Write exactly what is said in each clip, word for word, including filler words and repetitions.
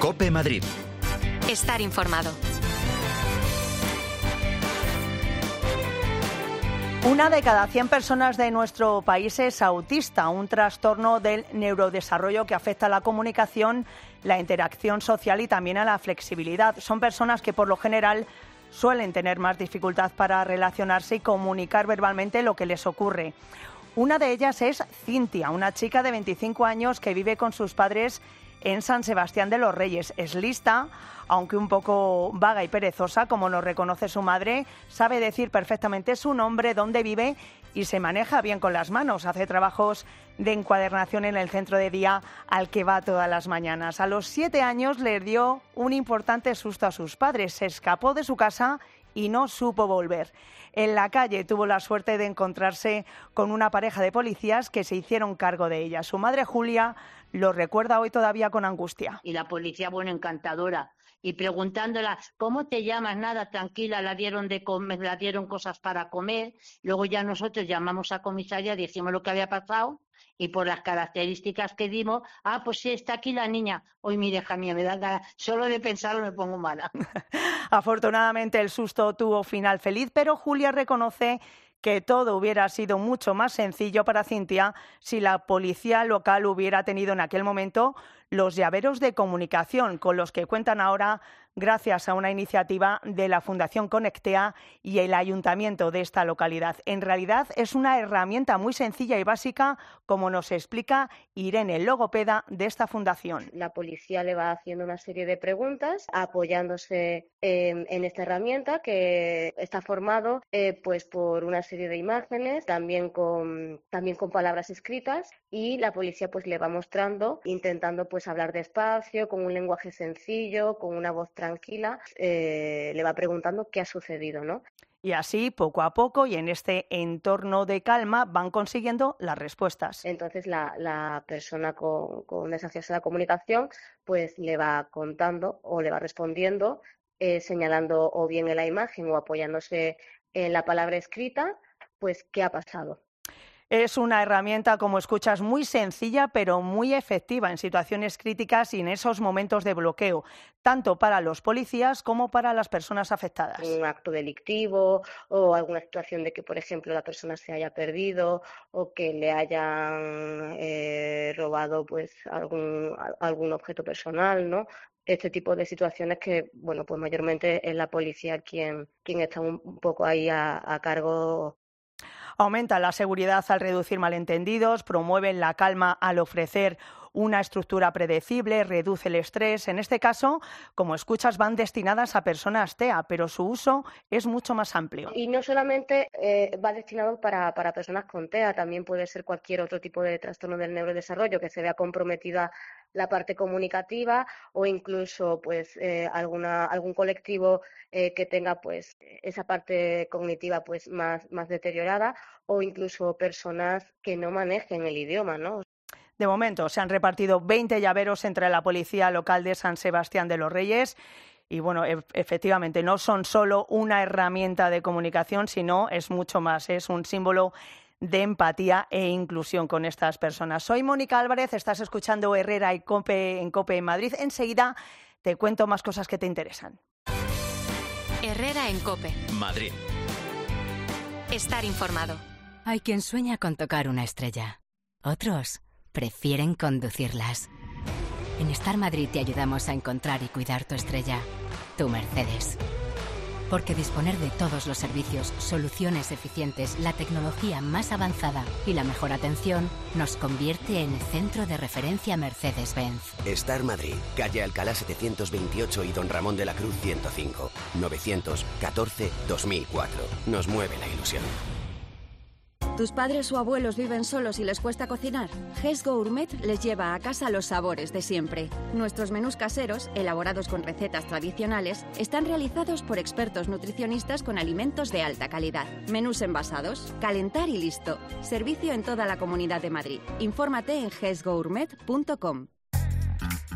COPE Madrid. Estar informado. Una de cada cien personas de nuestro país es autista, un trastorno del neurodesarrollo que afecta a la comunicación, la interacción social y también a la flexibilidad. Son personas que por lo general suelen tener más dificultad para relacionarse y comunicar verbalmente lo que les ocurre. Una de ellas es Cintia, una chica de veinticinco años que vive con sus padres en San Sebastián de los Reyes. Es lista, aunque un poco vaga y perezosa, como nos reconoce su madre. Sabe decir perfectamente su nombre, dónde vive y se maneja bien con las manos. Hace trabajos de encuadernación en el centro de día al que va todas las mañanas. A los siete años le dio un importante susto a sus padres. Se escapó de su casa y no supo volver. En la calle tuvo la suerte de encontrarse con una pareja de policías que se hicieron cargo de ella. Su madre, Julia, lo recuerda hoy todavía con angustia. Y la policía, bueno, encantadora. Y preguntándola, ¿cómo te llamas? Nada, tranquila, la dieron de comer, la dieron cosas para comer. Luego ya nosotros llamamos a comisaría, dijimos lo que había pasado y por las características que dimos, ah, pues sí, está aquí la niña. Hoy, mire, hija mía, me da ganas, solo de pensarlo me pongo mala. Afortunadamente el susto tuvo final feliz, pero Julia reconoce que todo hubiera sido mucho más sencillo para Cintia si la policía local hubiera tenido en aquel momento los llaveros de comunicación con los que cuentan ahora gracias a una iniciativa de la Fundación Conectea y el Ayuntamiento de esta localidad. En realidad es una herramienta muy sencilla y básica, como nos explica Irene, logopeda de esta fundación. La policía le va haciendo una serie de preguntas apoyándose en, en esta herramienta que está formado eh, pues por una serie de imágenes, también con, también con palabras escritas, y la policía pues le va mostrando, intentando pues hablar despacio, con un lenguaje sencillo, con una voz tranquila, eh, le va preguntando qué ha sucedido, ¿no? Y así, poco a poco, y en este entorno de calma, van consiguiendo las respuestas. Entonces, la, la persona con, con desacceso a la comunicación, pues le va contando o le va respondiendo, eh, señalando o bien en la imagen o apoyándose en la palabra escrita, pues qué ha pasado. Es una herramienta, como escuchas, muy sencilla pero muy efectiva en situaciones críticas y en esos momentos de bloqueo, tanto para los policías como para las personas afectadas. Un acto delictivo o alguna situación de que, por ejemplo, la persona se haya perdido o que le hayan eh, robado pues algún, algún objeto personal, ¿no? Este tipo de situaciones que, bueno, pues mayormente es la policía quien, quien está un, un poco ahí a, a cargo. Aumenta la seguridad al reducir malentendidos, promueven la calma al ofrecer una estructura predecible, reduce el estrés. En este caso, como escuchas, van destinadas a personas T E A, pero su uso es mucho más amplio. Y no solamente eh, va destinado para, para personas con T E A, también puede ser cualquier otro tipo de trastorno del neurodesarrollo que se vea comprometida la parte comunicativa o incluso pues eh, alguna algún colectivo eh, que tenga pues esa parte cognitiva pues más más deteriorada o incluso personas que no manejen el idioma, ¿no? De momento se han repartido veinte llaveros entre la policía local de San Sebastián de los Reyes. Y bueno, e- efectivamente no son solo una herramienta de comunicación, sino es mucho más, es un símbolo de empatía e inclusión con estas personas. Soy Mónica Álvarez, estás escuchando Herrera y COPE en COPE en Madrid. Enseguida te cuento más cosas que te interesan. Herrera en COPE. Madrid. Estar informado. Hay quien sueña con tocar una estrella. Otros prefieren conducirlas. En Star Madrid te ayudamos a encontrar y cuidar tu estrella, tu Mercedes. Porque disponer de todos los servicios, soluciones eficientes, la tecnología más avanzada y la mejor atención nos convierte en el centro de referencia Mercedes-Benz. Star Madrid, calle Alcalá setecientos veintiocho y Don Ramón de la Cruz ciento cinco. novecientos catorce dos mil cuatro. Nos mueve la ilusión. ¿Tus padres o abuelos viven solos y les cuesta cocinar? Hess Gourmet les lleva a casa los sabores de siempre. Nuestros menús caseros, elaborados con recetas tradicionales, están realizados por expertos nutricionistas con alimentos de alta calidad. Menús envasados, calentar y listo. Servicio en toda la Comunidad de Madrid. Infórmate en hess gourmet punto com.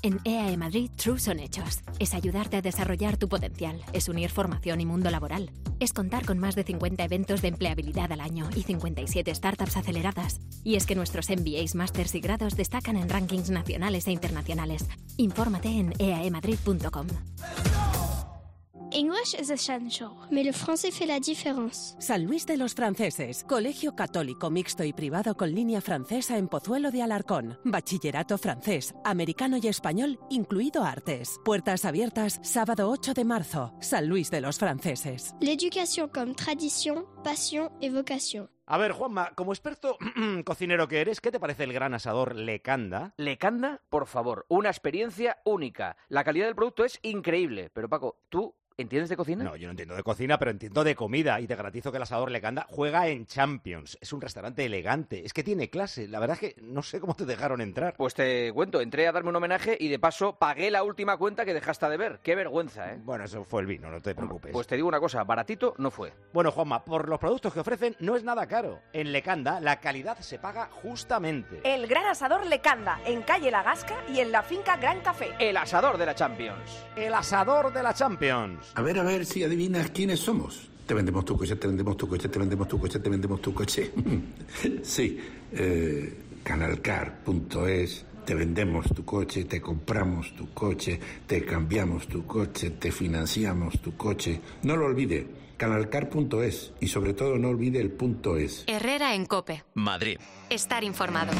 En E A E Madrid, True son hechos. Es ayudarte a desarrollar tu potencial. Es unir formación y mundo laboral. Es contar con más de cincuenta eventos de empleabilidad al año y cincuenta y siete startups aceleradas. Y es que nuestros M B As, másters y grados destacan en rankings nacionales e internacionales. Infórmate en e a e madrid punto com. English is essential, mais le français fait la différence. San Luis de los Franceses, colegio católico mixto y privado con línea francesa en Pozuelo de Alarcón. Bachillerato francés, americano y español, incluido artes. Puertas abiertas sábado ocho de marzo. San Luis de los Franceses. L'éducation comme tradition, passion et vocation. A ver, Juanma, como experto cocinero que eres, ¿qué te parece el gran asador Lecanda? ¿Lecanda? Por favor, una experiencia única. La calidad del producto es increíble. Pero Paco, ¿tú entiendes de cocina? No, yo no entiendo de cocina, pero entiendo de comida. Y te garantizo que el asador Lecanda juega en Champions. Es un restaurante elegante. Es que tiene clase. La verdad es que no sé cómo te dejaron entrar. Pues te cuento, entré a darme un homenaje y de paso pagué la última cuenta que dejaste de ver. Qué vergüenza, ¿eh? Bueno, eso fue el vino, no te preocupes. Pues te digo una cosa, baratito no fue. Bueno, Juanma, por los productos que ofrecen no es nada caro. En Lecanda la calidad se paga justamente. El gran asador Lecanda, en calle La Gasca y en la finca Gran Café. El asador de la Champions. El asador de la Champions. A ver, a ver si adivinas quiénes somos. Te vendemos tu coche, te vendemos tu coche, te vendemos tu coche, te vendemos tu coche. Sí, eh, canalcar punto es, te vendemos tu coche, te compramos tu coche, te cambiamos tu coche, te financiamos tu coche. No lo olvide, canalcar punto es y sobre todo no olvide el punto es. Herrera en COPE. Madrid. Estar informado.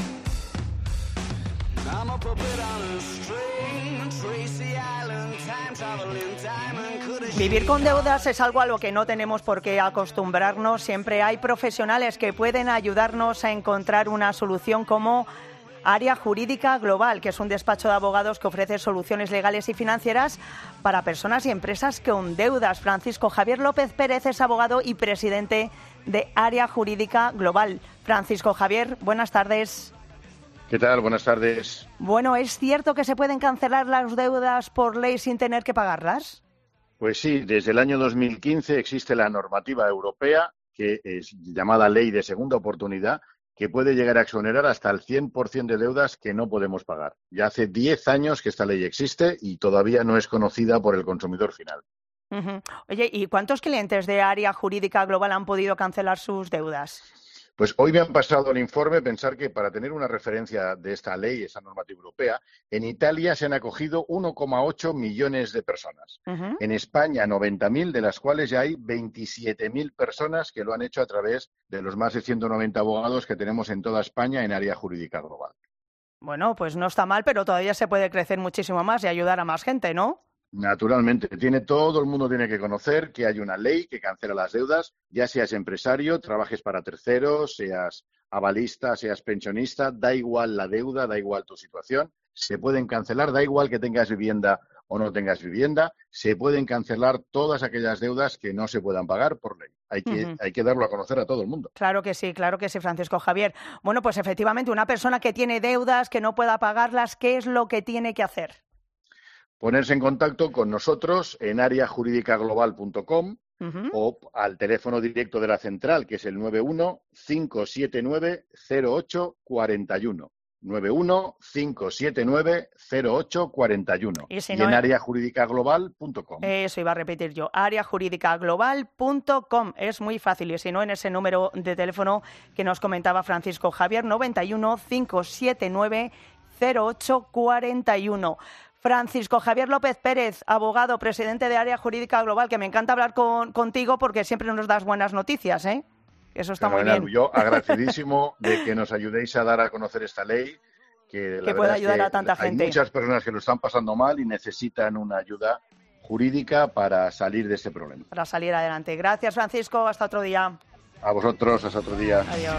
Vivir con deudas es algo a lo que no tenemos por qué acostumbrarnos. Siempre hay profesionales que pueden ayudarnos a encontrar una solución, como Área Jurídica Global, que es un despacho de abogados que ofrece soluciones legales y financieras para personas y empresas con deudas. Francisco Javier López Pérez es abogado y presidente de Área Jurídica Global. Francisco Javier, buenas tardes. ¿Qué tal? Buenas tardes. Bueno, ¿es cierto que se pueden cancelar las deudas por ley sin tener que pagarlas? Pues sí, desde el año dos mil quince existe la normativa europea, que es llamada Ley de Segunda Oportunidad, que puede llegar a exonerar hasta el cien por ciento de deudas que no podemos pagar. Ya hace diez años que esta ley existe y todavía no es conocida por el consumidor final. Uh-huh. Oye, ¿y cuántos clientes de Área Jurídica Global han podido cancelar sus deudas? Pues hoy me han pasado el informe pensar que para tener una referencia de esta ley, esa normativa europea, en Italia se han acogido uno coma ocho millones de personas. Uh-huh. En España noventa mil, de las cuales ya hay veintisiete mil personas que lo han hecho a través de los más de ciento noventa abogados que tenemos en toda España en Área Jurídica Global. Bueno, pues no está mal, pero todavía se puede crecer muchísimo más y ayudar a más gente, ¿no? Naturalmente, tiene todo el mundo tiene que conocer que hay una ley que cancela las deudas, ya seas empresario, trabajes para terceros, seas avalista, seas pensionista, da igual la deuda, da igual tu situación, se pueden cancelar, da igual que tengas vivienda o no tengas vivienda, se pueden cancelar todas aquellas deudas que no se puedan pagar por ley. Hay que, uh-huh. hay que darlo a conocer a todo el mundo. Claro que sí, claro que sí, Francisco Javier. Bueno, pues efectivamente, una persona que tiene deudas, que no pueda pagarlas, ¿qué es lo que tiene que hacer? Ponerse en contacto con nosotros en área jurídica global punto com uh-huh. o al teléfono directo de la central, que es el nueve uno cinco siete nueve cero ocho cuatro uno. nueve uno cinco siete nueve cero ocho cuatro uno. Y, si no, y en área jurídica global punto com. Eso iba a repetir yo, área jurídica global punto com. Es muy fácil. Y si no, en ese número de teléfono que nos comentaba Francisco Javier, noventa y uno cinco siete nueve cero ocho cuatro uno. Francisco Javier López Pérez, abogado, presidente de Área Jurídica Global, que me encanta hablar con, contigo porque siempre nos das buenas noticias, ¿eh? Eso está muy bien. Yo agradecidísimo de que nos ayudéis a dar a conocer esta ley, que, que pueda ayudar a tanta gente. Hay muchas personas que lo están pasando mal y necesitan una ayuda jurídica para salir de ese problema. Para salir adelante. Gracias, Francisco. Hasta otro día. A vosotros, hasta otro día. Adiós.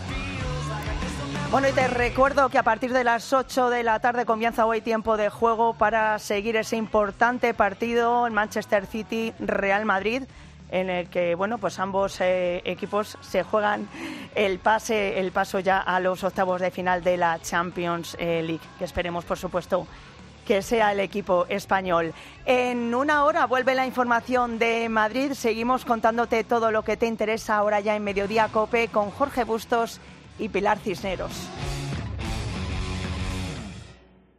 Bueno, y te recuerdo que a partir de las ocho de la tarde comienza hoy tiempo de juego para seguir ese importante partido en Manchester City-Real Madrid, en el que, bueno, pues ambos eh, equipos se juegan el pase, el paso ya a los octavos de final de la Champions League, que esperemos, por supuesto, que sea el equipo español. En una hora vuelve la información de Madrid. Seguimos contándote todo lo que te interesa ahora ya en Mediodía COPE con Jorge Bustos y Pilar Cisneros.